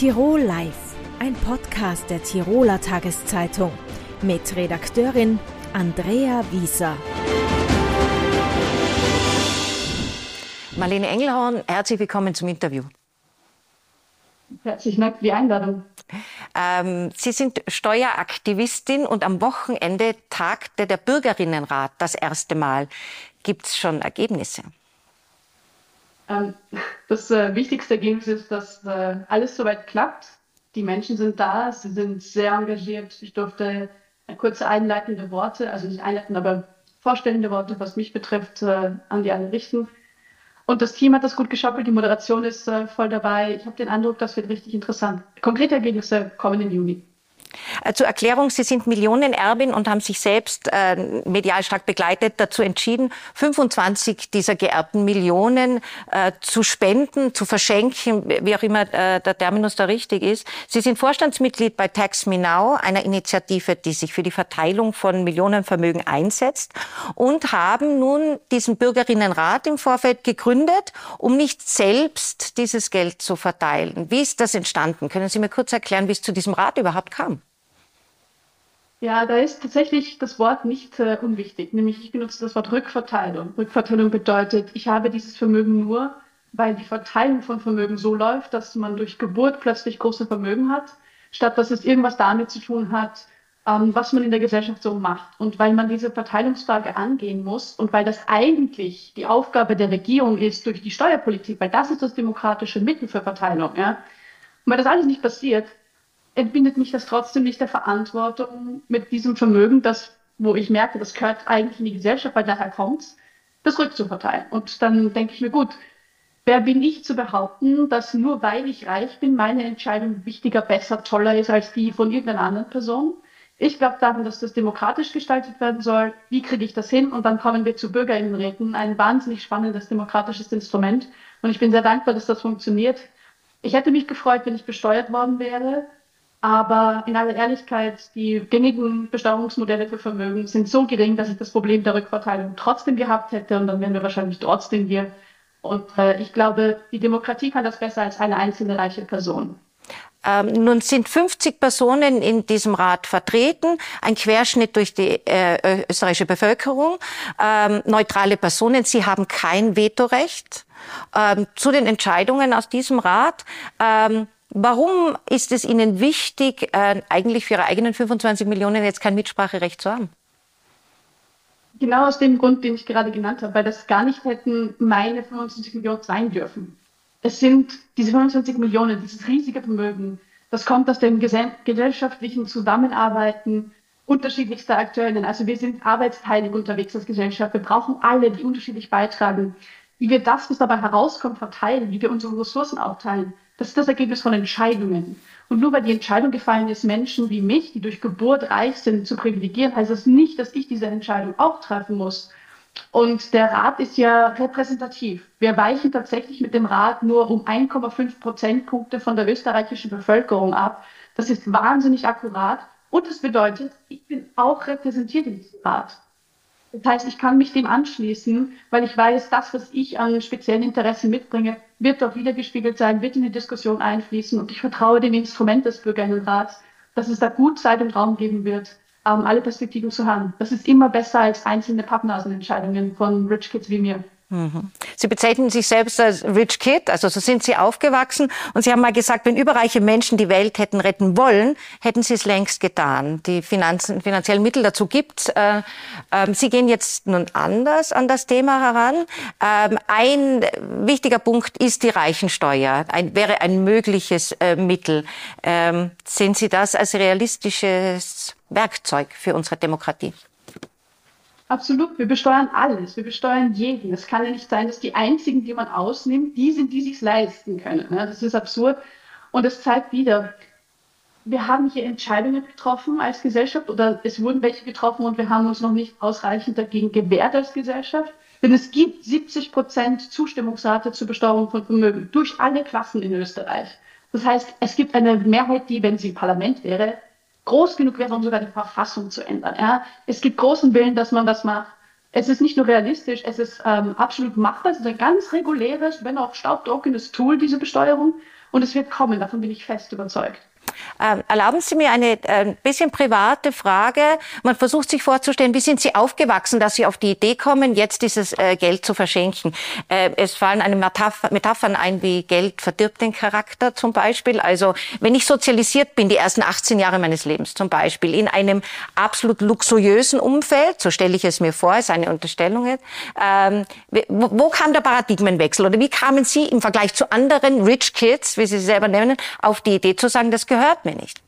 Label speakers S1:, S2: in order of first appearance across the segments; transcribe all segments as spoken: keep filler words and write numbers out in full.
S1: Tirol Live, ein Podcast der Tiroler Tageszeitung mit Redakteurin Andrea Wieser.
S2: Marlene Engelhorn, herzlich willkommen zum Interview.
S3: Herzlichen Dank für die Einladung.
S2: Ähm, Sie sind Steueraktivistin und am Wochenende tagte der Bürgerinnenrat das erste Mal. Gibt es schon Ergebnisse?
S3: Ähm, das äh, wichtigste Ergebnis ist, dass äh, alles soweit klappt. Die Menschen sind da, sie sind sehr engagiert. Ich durfte äh, kurze einleitende Worte, also nicht einleitende, aber vorstellende Worte, was mich betrifft, äh, an die alle richten. Und das Team hat das gut geschaukelt, die Moderation ist äh, voll dabei. Ich habe den Eindruck, das wird richtig interessant. Konkrete Ergebnisse kommen im Juni.
S2: Zur Erklärung, Sie sind Millionenerbin und haben sich selbst äh, medial stark begleitet dazu entschieden, fünfundzwanzig dieser geerbten Millionen äh, zu spenden, zu verschenken, wie auch immer äh, der Terminus da richtig ist. Sie sind Vorstandsmitglied bei Tax Me Now, einer Initiative, die sich für die Verteilung von Millionenvermögen einsetzt, und haben nun diesen Bürgerinnenrat im Vorfeld gegründet, um nicht selbst dieses Geld zu verteilen. Wie ist das entstanden? Können Sie mir kurz erklären, wie es zu diesem Rat überhaupt kam?
S3: Ja, da ist tatsächlich das Wort nicht äh, unwichtig, nämlich ich benutze das Wort Rückverteilung. Rückverteilung bedeutet, ich habe dieses Vermögen nur, weil die Verteilung von Vermögen so läuft, dass man durch Geburt plötzlich große Vermögen hat, statt dass es irgendwas damit zu tun hat, ähm, was man in der Gesellschaft so macht. Und weil man diese Verteilungsfrage angehen muss und weil das eigentlich die Aufgabe der Regierung ist durch die Steuerpolitik, weil das ist das demokratische Mittel für Verteilung, ja. Und weil das alles nicht passiert, entbindet mich das trotzdem nicht der Verantwortung, mit diesem Vermögen, das, wo ich merke, das gehört eigentlich in die Gesellschaft, weil daher kommt, das rückzuverteilen. Und dann denke ich mir, gut, wer bin ich zu behaupten, dass nur weil ich reich bin, meine Entscheidung wichtiger, besser, toller ist als die von irgendeiner anderen Person? Ich glaube daran, dass das demokratisch gestaltet werden soll. Wie kriege ich das hin? Und dann kommen wir zu Bürgerinnenräten, ein wahnsinnig spannendes demokratisches Instrument. Und ich bin sehr dankbar, dass das funktioniert. Ich hätte mich gefreut, wenn ich besteuert worden wäre. Aber in aller Ehrlichkeit, die gängigen Besteuerungsmodelle für Vermögen sind so gering, dass ich das Problem der Rückverteilung trotzdem gehabt hätte. Und dann wären wir wahrscheinlich trotzdem hier. Und äh, ich glaube, die Demokratie kann das besser als eine einzelne reiche Person.
S2: Ähm, nun sind fünfzig Personen in diesem Rat vertreten, ein Querschnitt durch die äh, österreichische Bevölkerung, ähm, neutrale Personen. Sie haben kein Vetorecht ähm, zu den Entscheidungen aus diesem Rat. Ähm, Warum ist es Ihnen wichtig, äh, eigentlich für Ihre eigenen fünfundzwanzig Millionen jetzt kein Mitspracherecht zu haben?
S3: Genau aus dem Grund, den ich gerade genannt habe, weil das gar nicht hätten meine fünfundzwanzig Millionen sein dürfen. Es sind diese fünfundzwanzig Millionen, dieses riesige Vermögen, das kommt aus dem gesellschaftlichen Zusammenarbeiten unterschiedlichster Akteurinnen. Also wir sind arbeitsteilig unterwegs als Gesellschaft. Wir brauchen alle, die unterschiedlich beitragen. Wie wir das, was dabei herauskommt, verteilen, wie wir unsere Ressourcen aufteilen, das ist das Ergebnis von Entscheidungen. Und nur weil die Entscheidung gefallen ist, Menschen wie mich, die durch Geburt reich sind, zu privilegieren, heißt das nicht, dass ich diese Entscheidung auch treffen muss. Und der Rat ist ja repräsentativ. Wir weichen tatsächlich mit dem Rat nur um eins Komma fünf Prozentpunkte von der österreichischen Bevölkerung ab. Das ist wahnsinnig akkurat. Und das bedeutet, ich bin auch repräsentiert in diesem Rat. Das heißt, ich kann mich dem anschließen, weil ich weiß, das, was ich an speziellen Interessen mitbringe, wird dort wiedergespiegelt sein, wird in die Diskussion einfließen. Und ich vertraue dem Instrument des Bürgerinnenrats, dass es da gut Zeit und Raum geben wird, um alle Perspektiven zu haben. Das ist immer besser als einzelne Pappnasenentscheidungen von Rich Kids wie mir.
S2: Sie bezeichnen sich selbst als Rich Kid, also so sind Sie aufgewachsen. Und Sie haben mal gesagt, wenn überreiche Menschen die Welt hätten retten wollen, hätten sie es längst getan. Die Finanzen, finanziellen Mittel dazu gibt's. Äh, äh, Sie gehen jetzt nun anders an das Thema heran. Ähm, ein wichtiger Punkt ist die Reichensteuer, ein, wäre ein mögliches äh, Mittel. Ähm, sehen Sie das als realistisches Werkzeug für unsere Demokratie?
S3: Absolut, wir besteuern alles, wir besteuern jeden. Es kann ja nicht sein, dass die einzigen, die man ausnimmt, die sind, die sich leisten können. Das ist absurd und es zeigt wieder, wir haben hier Entscheidungen getroffen als Gesellschaft oder es wurden welche getroffen und wir haben uns noch nicht ausreichend dagegen gewehrt als Gesellschaft. Denn es gibt siebzig Prozent Zustimmungsrate zur Besteuerung von Vermögen durch alle Klassen in Österreich. Das heißt, es gibt eine Mehrheit, die, wenn sie im Parlament wäre, groß genug wäre, um sogar die Verfassung zu ändern. Ja? Es gibt großen Willen, dass man das macht. Es ist nicht nur realistisch, es ist ähm, absolut machbar. Es ist ein ganz reguläres, wenn auch staubtrockenes Tool, diese Besteuerung. Und es wird kommen, davon bin ich fest überzeugt.
S2: Ähm, erlauben Sie mir eine äh, bisschen private Frage. Man versucht sich vorzustellen, wie sind Sie aufgewachsen, dass Sie auf die Idee kommen, jetzt dieses äh, Geld zu verschenken? Äh, es fallen eine Metapher, Metaphern ein, wie Geld verdirbt den Charakter zum Beispiel. Also wenn ich sozialisiert bin, die ersten achtzehn Jahre meines Lebens zum Beispiel, in einem absolut luxuriösen Umfeld, so stelle ich es mir vor, ist eine Unterstellung jetzt, ähm, wo, wo kam der Paradigmenwechsel? Oder wie kamen Sie im Vergleich zu anderen Rich Kids, wie Sie sie selber nennen, auf die Idee zu sagen, das gehört mir nicht?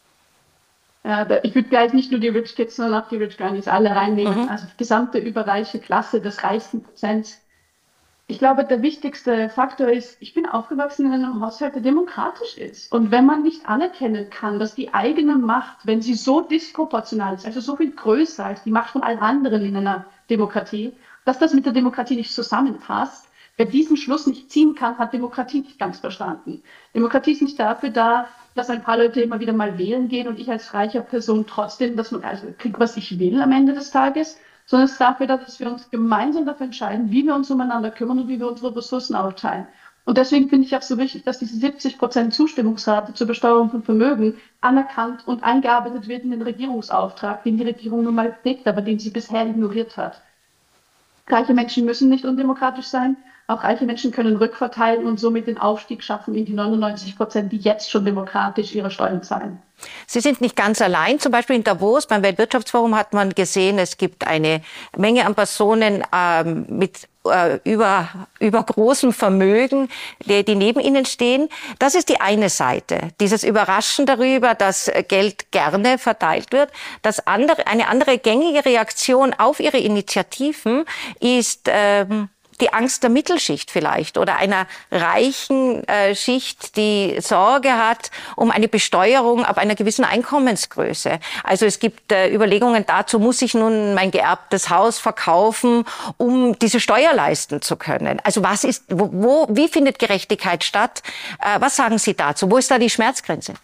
S3: Ja, ich würde gleich nicht nur die Rich Kids, sondern auch die Rich Grannies alle reinnehmen.
S2: Mhm.
S3: Also die gesamte überreiche Klasse des reichsten Prozents. Ich glaube, der wichtigste Faktor ist, ich bin aufgewachsen in einem Haushalt, der demokratisch ist. Und wenn man nicht anerkennen kann, dass die eigene Macht, wenn sie so disproportional ist, also so viel größer als die Macht von allen anderen in einer Demokratie, dass das mit der Demokratie nicht zusammenpasst, wer diesen Schluss nicht ziehen kann, hat Demokratie nicht ganz verstanden. Demokratie ist nicht dafür da, dass ein paar Leute immer wieder mal wählen gehen und ich als reicher Person trotzdem, dass man also kriegt, was ich will am Ende des Tages, sondern es ist dafür da, dass wir uns gemeinsam dafür entscheiden, wie wir uns umeinander kümmern und wie wir unsere Ressourcen aufteilen. Und deswegen finde ich auch so wichtig, dass diese siebzig Prozent Zustimmungsrate zur Besteuerung von Vermögen anerkannt und eingearbeitet wird in den Regierungsauftrag, den die Regierung nun mal trägt, aber den sie bisher ignoriert hat. Reiche Menschen müssen nicht undemokratisch sein. Auch reiche Menschen können rückverteilen und somit den Aufstieg schaffen in die neunundneunzig Prozent, die jetzt schon demokratisch ihre Steuern zahlen.
S2: Sie sind nicht ganz allein. Zum Beispiel in Davos beim Weltwirtschaftsforum hat man gesehen, es gibt eine Menge an Personen ähm, mit äh, über, über großem Vermögen, die, die neben ihnen stehen. Das ist die eine Seite. Dieses Überraschen darüber, dass Geld gerne verteilt wird. Das andere, eine andere gängige Reaktion auf ihre Initiativen ist ähm, die Angst der Mittelschicht vielleicht oder einer reichen äh, Schicht, die Sorge hat um eine Besteuerung ab einer gewissen Einkommensgröße. Also es gibt äh, Überlegungen dazu, muss ich nun mein geerbtes Haus verkaufen, um diese Steuer leisten zu können? Also was ist, wo, wo wie findet Gerechtigkeit statt? Äh, was sagen Sie dazu? Wo ist da die Schmerzgrenze?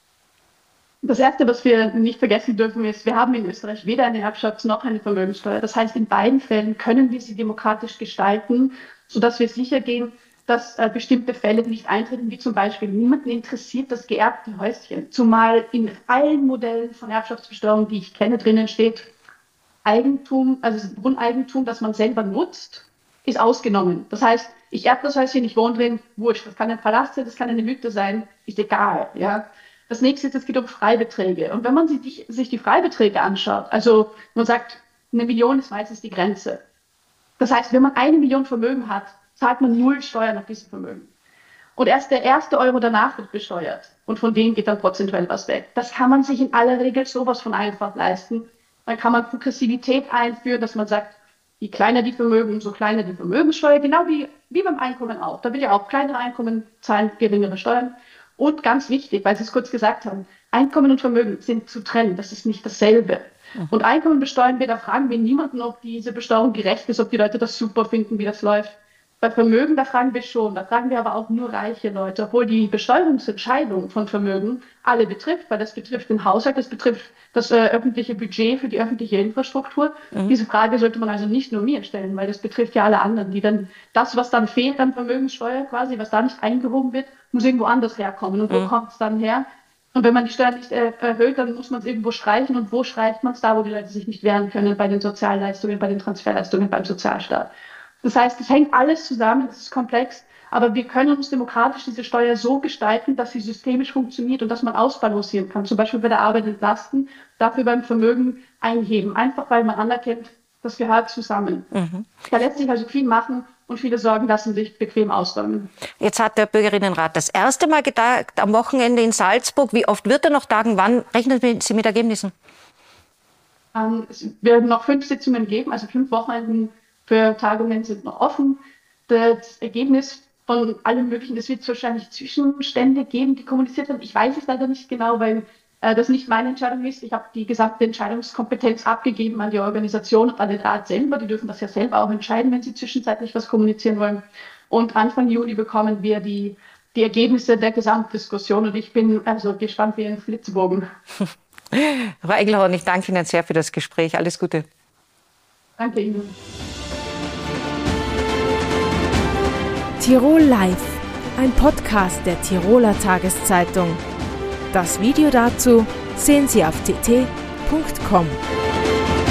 S3: Das Erste, was wir nicht vergessen dürfen, ist, wir haben in Österreich weder eine Erbschafts- noch eine Vermögenssteuer. Das heißt, in beiden Fällen können wir sie demokratisch gestalten, sodass wir sicher gehen, dass äh, bestimmte Fälle nicht eintreten, wie zum Beispiel niemanden interessiert das geerbte Häuschen. Zumal in allen Modellen von Erbschaftsbesteuerung, die ich kenne, drinnen steht, Eigentum, also Grundeigentum, das man selber nutzt, ist ausgenommen. Das heißt, ich erbe das Häuschen, ich wohne drin, wurscht. Das kann ein Palast sein, das kann eine Hütte sein, ist egal, ja. Das nächste ist, es geht um Freibeträge. Und wenn man sich die, sich die Freibeträge anschaut, also man sagt, eine Million ist meistens die Grenze. Das heißt, wenn man eine Million Vermögen hat, zahlt man null Steuern auf diesem Vermögen. Und erst der erste Euro danach wird besteuert. Und von dem geht dann prozentuell was weg. Das kann man sich in aller Regel sowas von einfach leisten. Dann kann man Progressivität einführen, dass man sagt, je kleiner die Vermögen, umso kleiner die Vermögenssteuer. Genau wie, wie beim Einkommen auch. Da wird ja auch kleinere Einkommen zahlen geringere Steuern. Und ganz wichtig, weil Sie es kurz gesagt haben, Einkommen und Vermögen sind zu trennen. Das ist nicht dasselbe. Und Einkommen besteuern wir, da fragen wir niemanden, ob diese Besteuerung gerecht ist, ob die Leute das super finden, wie das läuft. Bei Vermögen, da fragen wir schon. Da fragen wir aber auch nur reiche Leute, obwohl die Besteuerungsentscheidung von Vermögen alle betrifft, weil das betrifft den Haushalt, das betrifft das äh, öffentliche Budget für die öffentliche Infrastruktur. Mhm. Diese Frage sollte man also nicht nur mir stellen, weil das betrifft ja alle anderen, die dann das, was dann fehlt an Vermögenssteuer quasi, was da nicht eingehoben wird, muss irgendwo anders herkommen. Und wo mhm. kommt es dann her? Und wenn man die Steuern nicht äh, erhöht, dann muss man es irgendwo streichen. Und wo streicht man es? Da, wo die Leute sich nicht wehren können, bei den Sozialleistungen, bei den Transferleistungen, beim Sozialstaat. Das heißt, es hängt alles zusammen, es ist komplex, aber wir können uns demokratisch diese Steuer so gestalten, dass sie systemisch funktioniert und dass man ausbalancieren kann. Zum Beispiel bei der Arbeit entlasten, dafür beim Vermögen einheben. Einfach weil man anerkennt, das gehört zusammen. Mhm. Da lässt sich also viel machen und viele Sorgen lassen sich bequem ausräumen.
S2: Jetzt hat der Bürgerinnenrat das erste Mal getagt am Wochenende in Salzburg. Wie oft wird er noch tagen? Wann rechnen Sie mit Ergebnissen?
S3: Ähm, es werden noch fünf Sitzungen geben, also fünf Wochenenden für Tagungen sind noch offen. Das Ergebnis von allem Möglichen, es wird wahrscheinlich Zwischenstände geben, die kommuniziert werden. Ich weiß es leider nicht genau, weil äh, das nicht meine Entscheidung ist. Ich habe die gesamte Entscheidungskompetenz abgegeben an die Organisation und an den Rat selber. Die dürfen das ja selber auch entscheiden, wenn sie zwischenzeitlich was kommunizieren wollen. Und Anfang Juli bekommen wir die, die Ergebnisse der Gesamtdiskussion. Und ich bin also gespannt wie ein Flitzebogen.
S2: Frau Engelhorn, ich danke Ihnen sehr für das Gespräch. Alles Gute.
S3: Danke Ihnen.
S1: Tirol Live, ein Podcast der Tiroler Tageszeitung. Das Video dazu sehen Sie auf t t punkt com.